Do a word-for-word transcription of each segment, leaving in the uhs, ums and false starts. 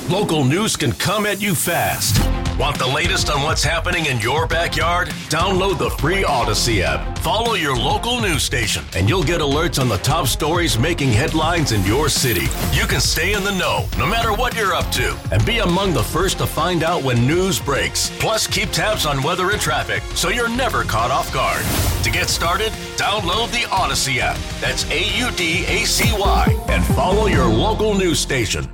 Local news can come at you fast. Want the latest on what's happening in your backyard? Download the free Odyssey app. Follow your local news station, and you'll get alerts on the top stories making headlines in your city. You can stay in the know, no matter what you're up to, and be among the first to find out when news breaks. Plus, keep tabs on weather and traffic, so you're never caught off guard. To get started, download the Odyssey app. That's A U D A C Y, and follow your local news station.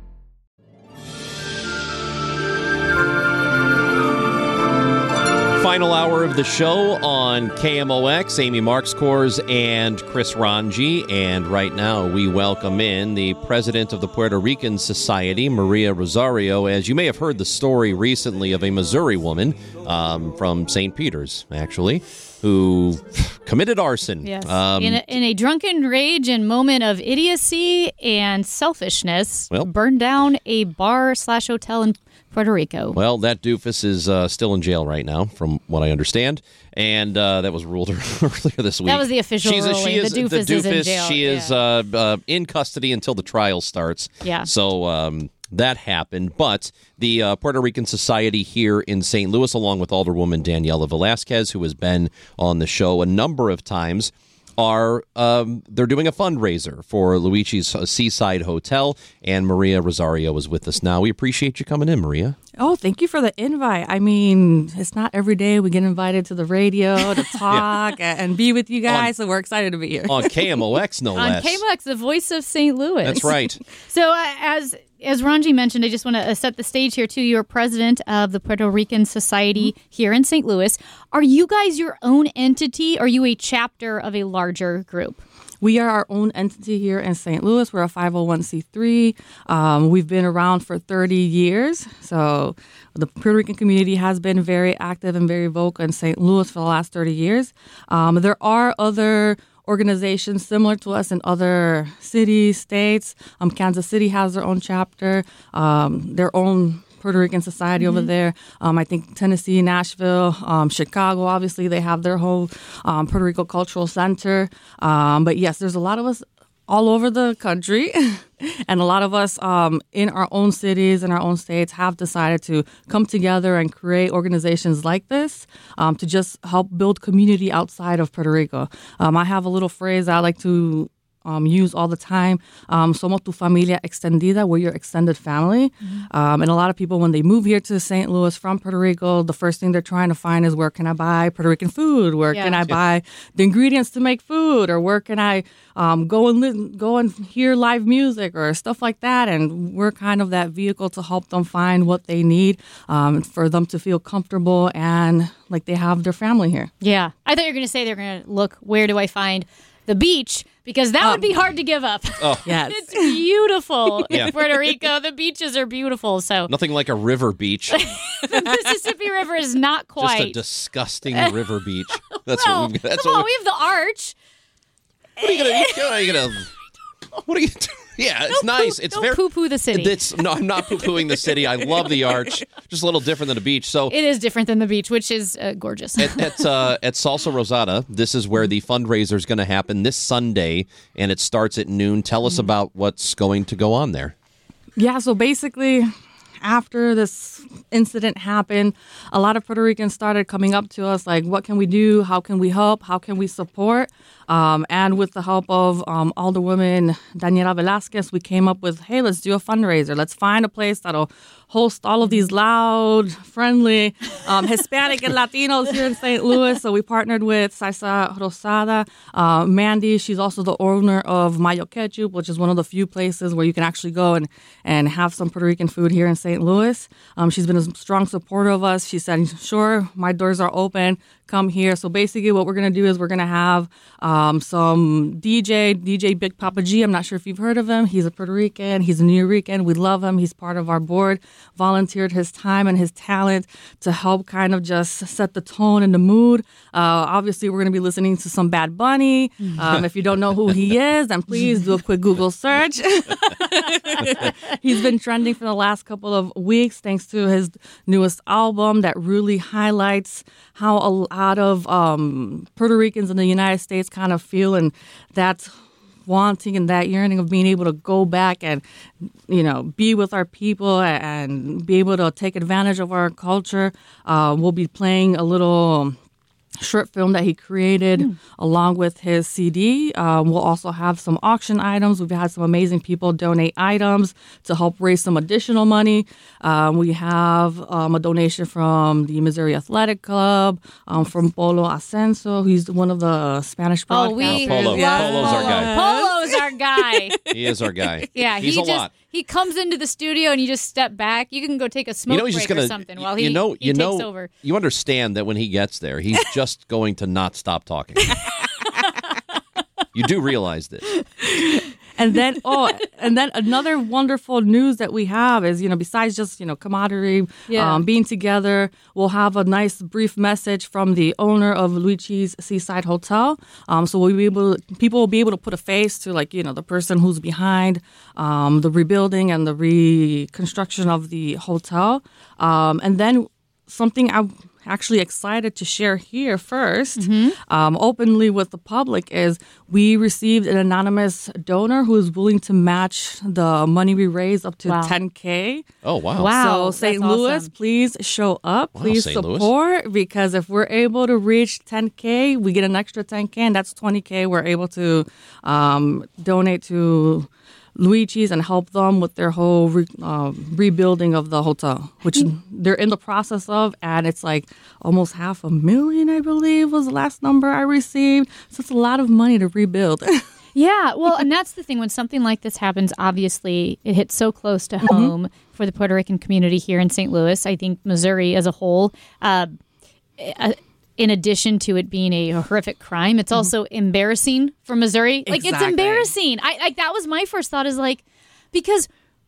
Final hour of the show on K M O X, Amy Marxkors and Chris Ranji. And right now we welcome in the president of the Puerto Rican Society, Maria Rosario. As you may have heard the story recently of a Missouri woman um, from Saint Peter's, actually, who committed arson. Yes. Um, in, a, in a drunken rage and moment of idiocy and selfishness, well, burned down a bar slash hotel in Puerto Rico. Well, that doofus is uh, still in jail right now, from what I understand, and uh, that was ruled earlier this week. That was the official She's, ruling. She is, the doofus, the doofus is in jail. She yeah. is uh, uh, in custody until the trial starts. Yeah. So um, that happened, but the uh, Puerto Rican Society here in Saint Louis, along with Alderwoman Daniela Velasquez, who has been on the show a number of times, are um, they're doing a fundraiser for Luigi's Seaside Hotel, and Maria Rosario is with us now. We appreciate you coming in, Maria. Oh, thank you for the invite. I mean, it's not every day we get invited to the radio to talk yeah. and be with you guys, on, so we're excited to be here. On K M O X, no less. On K M O X, the voice of Saint Louis. That's right. So uh, as as Ranji mentioned, I just want to set the stage here, too. You're president of the Puerto Rican Society mm-hmm. here in Saint Louis. Are you guys your own entity, or are you a chapter of a larger group? We are our own entity here in Saint Louis. We're a five oh one c three. Um, we've been around for thirty years. So the Puerto Rican community has been very active and very vocal in Saint Louis for the last thirty years. Um, there are other organizations similar to us in other cities, states. Um, Kansas City has their own chapter, um, their own Puerto Rican Society mm-hmm. over there. Um, I think Tennessee, Nashville, um, Chicago, obviously, they have their whole um, Puerto Rico Cultural Center. Um, but yes, there's a lot of us all over the country. And a lot of us um, in our own cities and our own states have decided to come together and create organizations like this um, to just help build community outside of Puerto Rico. Um, I have a little phrase I like to Um, use all the time. Um, Somos tu familia extendida. We're your extended family. Mm-hmm. Um, and a lot of people, when they move here to Saint Louis from Puerto Rico, the first thing they're trying to find is, where can I buy Puerto Rican food? Where yeah. can I buy the ingredients to make food? Or where can I um, go and li- go and hear live music or stuff like that? And we're kind of that vehicle to help them find what they need um, for them to feel comfortable and like they have their family here. Yeah. I thought you were going to say they're going to look, where do I find the beach? Because that um, would be hard to give up. Oh, yes. It's beautiful yeah. in Puerto Rico. The beaches are beautiful. So nothing like a river beach. The Mississippi River is not quite. Just a disgusting river beach. That's well, what we've got. That's come what on, we have the arch. What are you gonna? What are you gonna? What are you doing? Yeah, it's don't nice. Poo, it's don't very poo-poo the city. It's, no, I'm not poo-pooing the city. I love the arch. Just a little different than a beach. So it is different than the beach, which is uh, gorgeous. at at, uh, at Salsa Rosada, this is where the fundraiser is going to happen this Sunday, and it starts at noon. Tell us about what's going to go on there. Yeah, so basically, after this incident happened, a lot of Puerto Ricans started coming up to us like, what can we do? How can we help? How can we support? Um, and with the help of um, Alderwoman Daniela Velasquez, we came up with, hey, let's do a fundraiser. Let's find a place that'll host all of these loud, friendly um, Hispanic and Latinos here in Saint Louis. So we partnered with Salsa Rosada. Uh, Mandy, she's also the owner of Mayo Ketchup, which is one of the few places where you can actually go and, and have some Puerto Rican food here in Saint Louis. Um, she's been a strong supporter of us. She said, sure, my doors are open. Come here. So basically what we're going to do is we're going to have um, some D J, D J Big Papa G. I'm not sure if you've heard of him. He's a Puerto Rican. He's a New Rican. We love him. He's part of our board. Volunteered his time and his talent to help kind of just set the tone and the mood. Uh, obviously, we're going to be listening to some Bad Bunny. Um, if you don't know who he is, then please do a quick Google search. He's been trending for the last couple of weeks thanks to his newest album that really highlights how a lot of um, Puerto Ricans in the United States kind of feel, and that's wanting and that yearning of being able to go back and, you know, be with our people and be able to take advantage of our culture. Uh, we'll be playing a little short film that he created mm. along with his C D. Um, we'll also have some auction items. We've had some amazing people donate items to help raise some additional money. Um, we have um, a donation from the Missouri Athletic Club, um, from Polo Ascenso. He's one of the Spanish broadcasters. Oh, we oh, Polo. love Polo's Polo. our guy. Polo's our guy. He is our guy. Yeah, he's he a just lot. he comes into the studio and you just step back. You can go take a smoke You know, he's break just gonna, or something while he, you know, he you takes know, over. You understand that when he gets there, he's just going to not stop talking. You do realize this. And then, oh, and then another wonderful news that we have is, you know, besides just, you know, camaraderie, Yeah. um, being together, we'll have a nice brief message from the owner of Luigi's Seaside Hotel. Um, so we'll be able, people will be able to put a face to, like, you know, the person who's behind um, the rebuilding and the reconstruction of the hotel. Um, and then something I'm actually excited to share here first, mm-hmm. um, openly with the public, is we received an anonymous donor who is willing to match the money we raise up to Wow. ten K. Oh, wow. Wow. So Saint that's Louis, awesome. please show up. Wow, Please Saint Louis. support, because if we're able to reach ten K, we get an extra ten K, and that's twenty K we're able to um, donate to Luigi's and help them with their whole re- uh, rebuilding of the hotel, which they're in the process of, and it's like almost half a million, I believe, was the last number I received. So it's a lot of money to rebuild. Yeah, well, and that's the thing. When something like this happens, obviously, it hits so close to home mm-hmm. for the Puerto Rican community here in Saint Louis. I think Missouri as a whole, uh, in addition to it being a horrific crime, it's also mm-hmm. embarrassing for Missouri. Like, exactly. it's embarrassing. I like that was my first thought, is like, because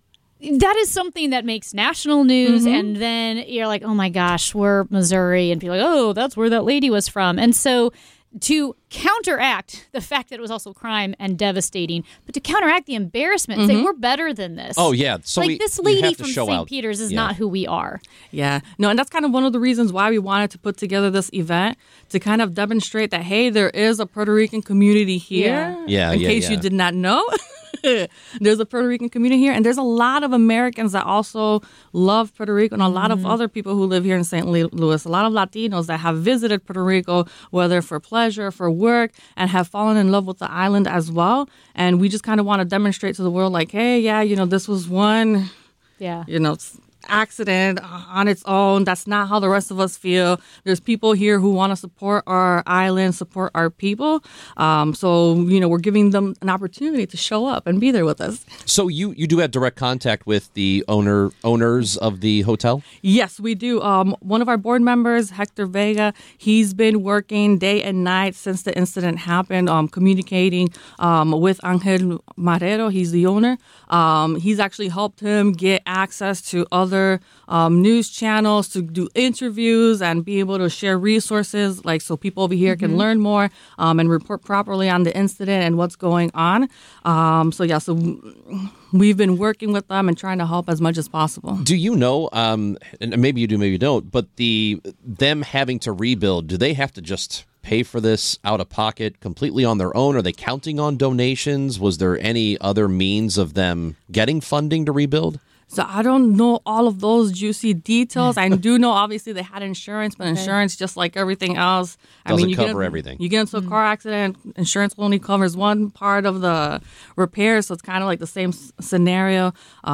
that is something that makes national news, mm-hmm. and then you're like, oh my gosh, we're Missouri, and people are like, oh, that's where that lady was from. And so to counteract the fact that it was also crime and devastating, but to counteract the embarrassment, mm-hmm. say we're better than this. Oh, yeah. So like we, this we lady have to from show Saint out. Peter's is Yeah. not who we are. Yeah. No, and that's kind of one of the reasons why we wanted to put together this event, to kind of demonstrate that, hey, there is a Puerto Rican community here. Yeah. Yeah, In yeah, case yeah. you did not know. There's a Puerto Rican community here, and there's a lot of Americans that also love Puerto Rico, and a lot Mm-hmm. of other people who live here in Saint Louis, a lot of Latinos that have visited Puerto Rico, whether for pleasure, for work, and have fallen in love with the island as well. And we just kind of want to demonstrate to the world, like, hey, yeah, you know, this was one, Yeah. you know, accident on its own. That's not how the rest of us feel. There's people here who want to support our island, support our people. Um, so, you know, we're giving them an opportunity to show up and be there with us. So you, you do have direct contact with the owner owners of the hotel? Yes, we do. Um, one of our board members, Hector Vega, he's been working day and night since the incident happened, um, communicating um, with Angel Marrero. He's the owner. Um, he's actually helped him get access to other um, news channels to do interviews and be able to share resources, like so people over here mm-hmm. can learn more um, and report properly on the incident and what's going on. Um, so yeah, so we've been working with them and trying to help as much as possible. Do you know, um, and maybe you do, maybe you don't, but the them having to rebuild, do they have to just pay for this out of pocket completely on their own? Are they counting on donations? Was there any other means of them getting funding to rebuild? So I don't know all of those juicy details. I do know, obviously, they had insurance, but insurance, just like everything else, I Doesn't mean, you cover get, everything. You get into a mm-hmm. car accident, insurance only covers one part of the repair, so it's kind of like the same s- scenario.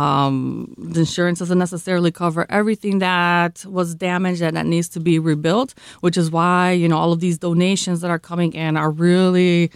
Um, the insurance doesn't necessarily cover everything that was damaged and that needs to be rebuilt, which is why, you know, all of these donations that are coming in are really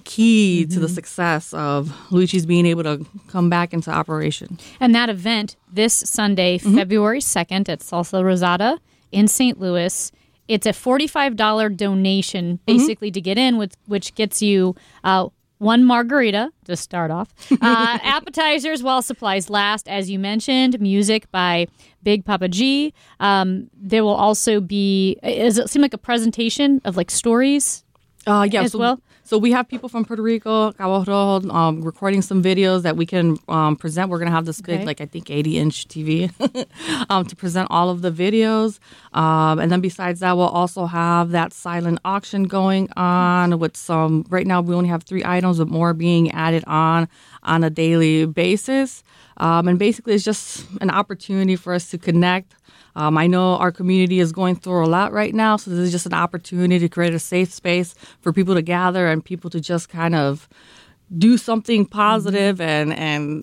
key mm-hmm. to the success of Luigi's being able to come back into operation. And that event this Sunday, mm-hmm. February second at Salsa Rosada in Saint Louis, it's a forty-five dollars donation basically mm-hmm. to get in, which, which gets you uh, one margarita to start off, uh, appetizers while supplies last, as you mentioned, music by Big Papa G. Um, there will also be, does it seem like a presentation of like stories uh, yeah, as so, well? So we have people from Puerto Rico, Cabo Rojo, um, recording some videos that we can um, present. We're going to have this big, Okay. like I think eighty inch T V um, to present all of the videos. Um, and then besides that, we'll also have that silent auction going on with some, right now we only have three items, but more being added on on a daily basis. Um, and basically it's just an opportunity for us to connect. Um, I know our community is going through a lot right now, so this is just an opportunity to create a safe space for people to gather and people to just kind of do something positive and and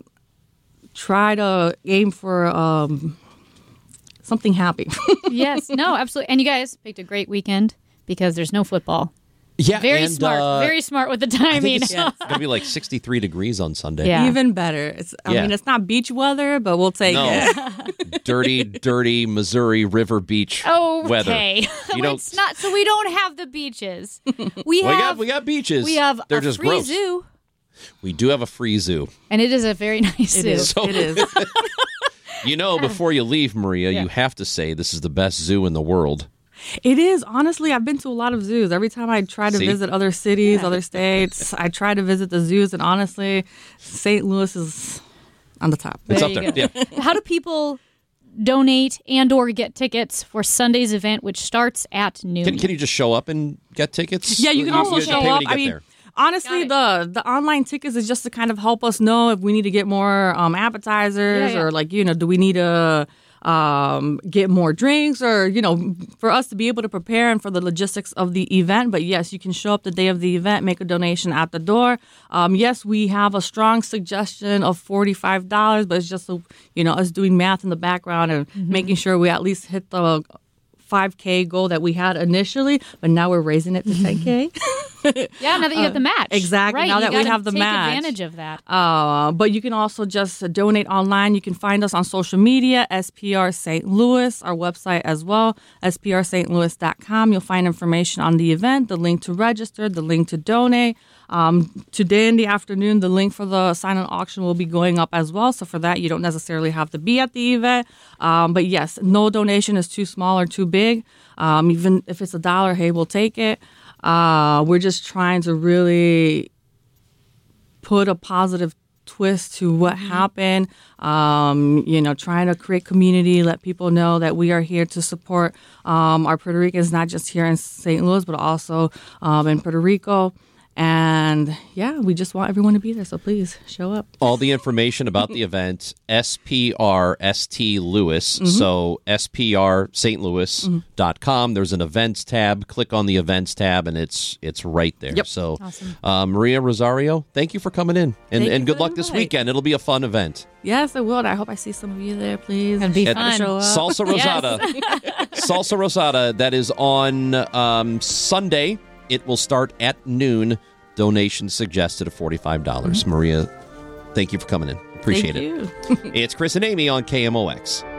try to aim for um, something happy. Yes, no, absolutely. And you guys picked a great weekend because there's no football. Yeah, Very and, smart. uh, Very smart with the I timing. think it's going to be like sixty-three degrees on Sunday. Yeah. Even better. It's, I Yeah. mean, it's not beach weather, but we'll take No. it. Dirty, dirty Missouri River Beach Oh, weather. okay. You don't- It's not. So we don't have the beaches. We We have. got we got beaches. we have They're a just free gross. zoo, We do have a free zoo. and it is a very nice It zoo. is. So- It is. You know, before you leave, Maria, Yeah. you have to say this is the best zoo in the world. It is. Honestly, I've been to a lot of zoos. Every time I try to See? visit other cities, other states, I try to visit the zoos. And honestly, Saint Louis is on the top. It's There up you there. go. Yeah. How do people donate and or get tickets for Sunday's event, which starts at noon? Can, can you just show up and get tickets? Yeah, you can also have to show pay when up. you I get mean, there. honestly, the the online tickets is just to kind of help us know if we need to get more um, appetizers Yeah, yeah. or like you know, do we need to um, get more drinks or you know, for us to be able to prepare and for the logistics of the event. But yes, you can show up the day of the event, make a donation at the door. Um, yes, we have a strong suggestion of forty-five dollars, but it's just you know us doing math in the background and Mm-hmm. making sure we at least hit the five K goal that we had initially, but now we're raising it to ten K. Yeah, now that you got the match. exactly, Right, now you that we gotta have the take match. advantage of that. Uh, but you can also just donate online. You can find us on social media, S P R Saint Louis, our website as well, S P R St Louis dot com. You'll find information on the event, the link to register, the link to donate. Um, today in the afternoon, the link for the silent auction will be going up as well. So for that, you don't necessarily have to be at the event. Um, but yes, no donation is too small or too big. Um, even if it's a dollar, hey, we'll take it. Uh, we're just trying to really put a positive twist to what happened. Um, you know, trying to create community, let people know that we are here to support um, our Puerto Ricans, not just here in Saint Louis, but also um, in Puerto Rico. And yeah, we just want everyone to be there. So please show up. All the information about the event, S P R S T Louis, Mm-hmm. so S P R St Louis dot com. There's an events tab. Click on the events tab, and it's it's right there. Yep. So, Awesome. uh, Maria Rosario, thank you for coming in, and, Thank and you good for the luck this invite. weekend. It'll be a fun event. Yes, I will. And I hope I see some of you there, please. It'd be At fun. Show up. Salsa Rosada. Salsa Rosada, that is on um, Sunday. It will start at noon. Donation suggested of forty-five dollars. Maria, thank you for coming in. Appreciate Thank it. you. It's Chris and Amy on K M O X.